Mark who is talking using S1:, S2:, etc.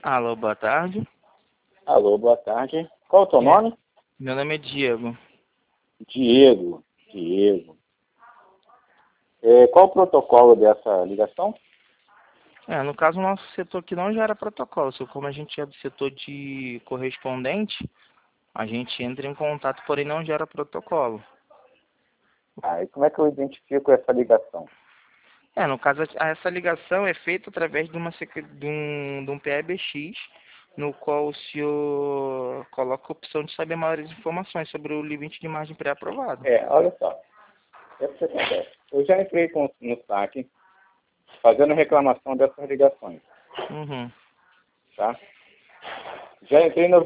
S1: Alô, boa tarde.
S2: Alô, boa tarde. Qual o teu nome?
S1: Meu nome é Diego.
S2: Diego. Qual o protocolo dessa ligação?
S1: No caso, o nosso setor aqui não gera protocolo. Como a gente é do setor de correspondente, a gente entra em contato, porém não gera protocolo.
S2: E como é que eu identifico essa ligação?
S1: No caso, essa ligação é feita através de um PBX, no qual o senhor coloca a opção de saber maiores informações sobre o limite de margem pré-aprovado.
S2: Olha só. O que acontece? Eu já entrei no saque fazendo reclamação dessas ligações,
S1: Uhum.
S2: tá? Já entrei no